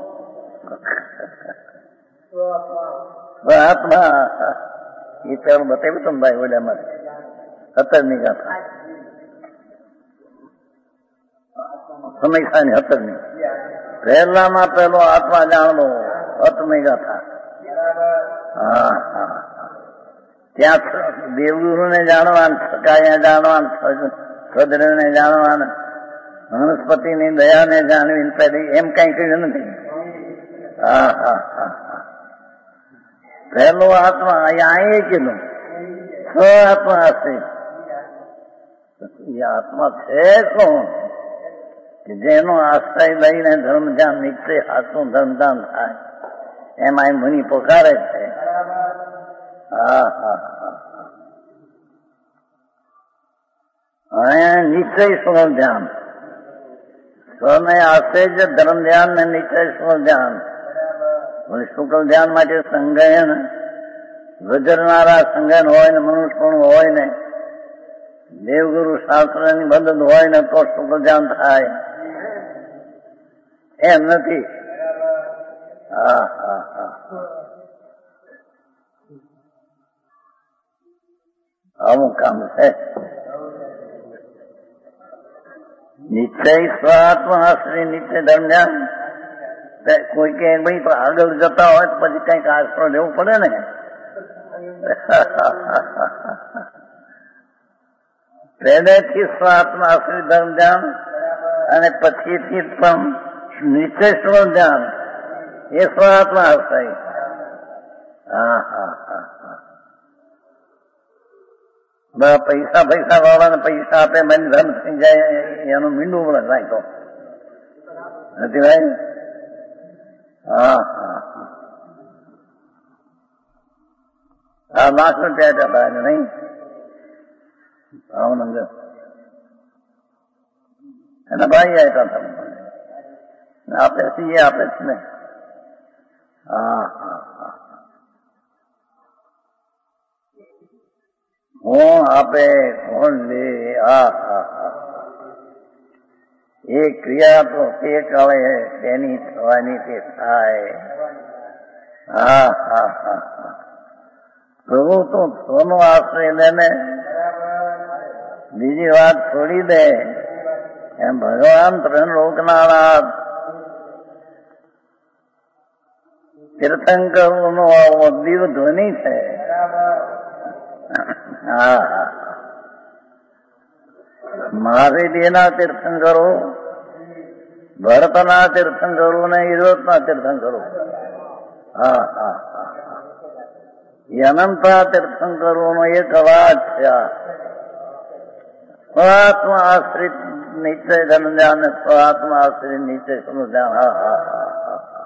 આત્મા. એ પેલું બતાવ્યું તમે ભાઈ ઓલામાં 17મી ગાથા, સમયસાની 17મી. પહેલામાં પેલો આત્મા જાણવો, 7મી ગાથા. હા હા. ત્યાં દેવગુરુને જાણવાન, સકાયા જાણવાન, સદરને જાણવાન, વનસ્પતિની દયાને જાણવી પેલી એમ કઈ કહ્યું નથી. હા હા હા. પહેલો આત્મા અહીંયા એ કીધું સ્વ આત્મા હશે. એ આત્મા છે કોણ કે જેનો આશ્રય લઈને ધર્મ ધ્યાન નિશ્ચય હાથનું ધર્મ ધ્યાન થાય? એમાં મુનિ પોકારે છે. હા હા હા. અહીંયા નિશ્ચય સ્વ ધ્યાન, સ્વને આશ્રય જ ધર્મ ધ્યાન ને નિશ્ચય સ્વ ધ્યાન. શુક્લ ધ્યાન માટે સંગયન, વજરનારા સંગયન હોય ને, મનુષ્ય પણ હોય ને, દેવગુરુ શાસ્ત્રની મદદ હોય ને તો શુક્લ ધ્યાન થાય, એમ નથી. હા હા હા. આવું કામ છે. નિશ્ચય સ્વાત્મા આશ્રય નિશ્ચય ધર્મ ધ્યાન. કોઈ કે ભાઈ તો આગળ જતા હોય તો પછી કઈક આશરો લેવું પડે ને. પહેલેથી સ્વાત્મા આશ્રય ધર્મ ધ્યાન અને પછીથી પણ નિશ્ચય સ્વ ધ્યાન, એ સ્વાત્મા આશ્રય. હા હા હા હા. પૈસા પૈસા વાળાને પૈસા આપે મને ધર્મ થઈ જાય એનું મીંડું પણ રાખો નથી ભાઈ. હા હા. આ ₹1,00,000 આપ્યા નહીં ભાવનગર એના ભાઈ આપ્યા હતા આપે છીએ આપે જ ને. હા હા હા કોણ આપે કોણ લે. હા હા હા એ ક્રિયા તો તે કાળે તેની થવાની તે થાય. હા હા હા હા પ્રભુ તો સોનો આશ્રય લે ને બીજી વાત છોડી દે. એમ ભગવાન ત્રણ લોકના તીર્થંકરોનો દિવ ધ્વનિ છે. હા હા મહાવીરના તીર્થંકરો, ભરતના તીર્થંકરો ને ઈરોતના તીર્થંકરો. હા હા હા એ અનંતા તીર્થંકરોનો એક અવાજ છે. સ્વાત્મા આશ્રિત નિશ્ચય ધ્યાન ને સ્વાત્મા આશ્રિત નિશ્ચય ધ્યાન. હા હા હા હા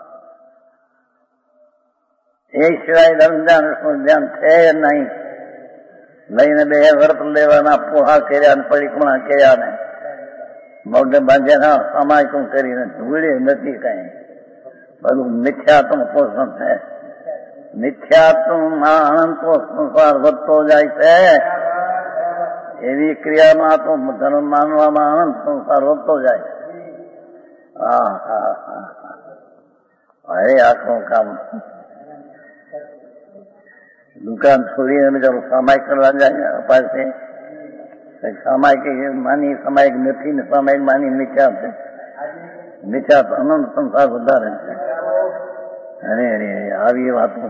એ સિવાય ધર્મ ધ્યાન છે નહીં. લઈને બે વર્ત લેવાના, પોહા કર્યા ને પરિક્રમા કર્યા ને મોઢે બાંધ્યા સમાયકું કરીને ધૂળે નથી કઈ. બધું મિથ્યાત્મ પોષણ છે. મિથ્યાત્મમાં અનંતો સંસાર વધતો જાય છે. એવી ક્રિયામાં તો ધર્મ માનવામાં અનંત સંસાર વધતો જાય. હા હા હા હવે આખું કામ દુકાન છોડીને જब સામાયિક કરવા જાય પાસે સામાયિક માની સામાયિક નથી ને સામાયિક માની મિથ્યા છે. મિથ્યા તો અનંત સંસાર વધારે છે. અરે અરે આવી વાતો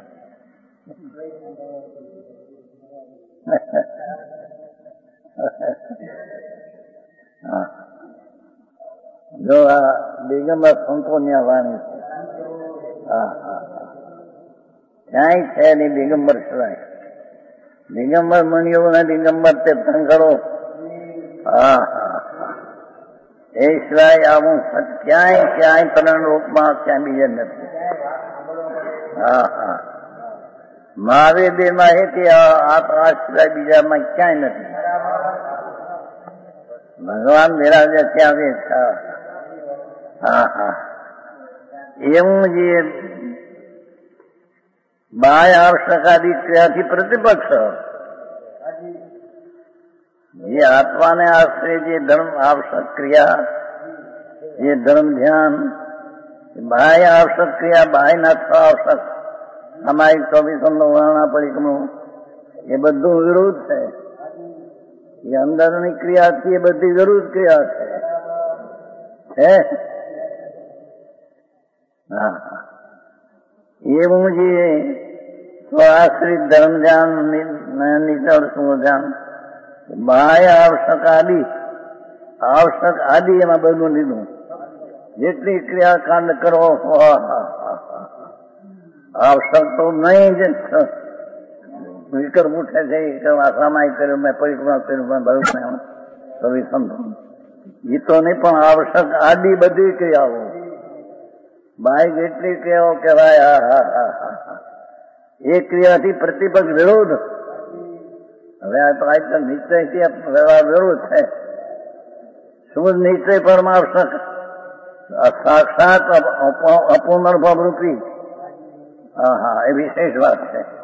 જો આ દિગંબર સંતોની વાણી છે. હા હા ક્યાંય છે નહીં દિગંબર સિવાય. દિગંબર મણિઓ ને દિગંબર તીર્થંકરો. હા હા હા એ સિવાય આવું ક્યાંય ક્યાંય ત્રણ રૂપમાં ક્યાંય બીજે નથી. હા હા મહાવીર માહિતી આ સિવાય બીજામાં ક્યાંય નથી. ભગવાન બિરાજે ત્યાં બી છે. હા હા એવું જે બાહ્ય આવશ્યકાદી ક્રિયાથી પ્રતિપક્ષ જે આત્માને આશ્રય જે ધર્મ આવશ્યક ક્રિયા, જે ધર્મ ધ્યાન, બાહ્ય આવશ્યક ક્રિયા, બાહ્ય નાથ આવશ્યક અમારી 24 વર્ણા પરિક્રમણ એ બધું વિરુદ્ધ છે. એ અંદરની ક્રિયાથી એ બધી વિરુદ્ધ ક્રિયા છે. હા એવું જે સ્વાશ્રિત ધર્મ ધ્યાન, નિચળ ધ્યાન, બાહ્ય આવશ્યક આદિ એમાં બધું લીધું. જેટલી ક્રિયાકાંડ કરો આવશ્યક તો નહીં જ વિકલ્પ ઉઠે છે. સામાયિક કર્યું, મેં પરિક્રમા કર્યું, મેં ભરૂચ કવિ સંતો એ તો નહીં, પણ આવશ્યક આદિ બધી ક્રિયાઓ બાહ્ય જેટલી ક્રિયાઓ કહેવાય. હા હા હા હા એ ક્રિયાથી પ્રતિપક્ષ વિરોધ. હવે આ તો આજ તક નિશ્ચયથી વ્યવહાર વિરોધ છે. શું નિશ્ચય પરમ આવશ્યક સાક્ષાત અપૂર્ણ રૂપી. હા હા એ વિશેષ વાત છે.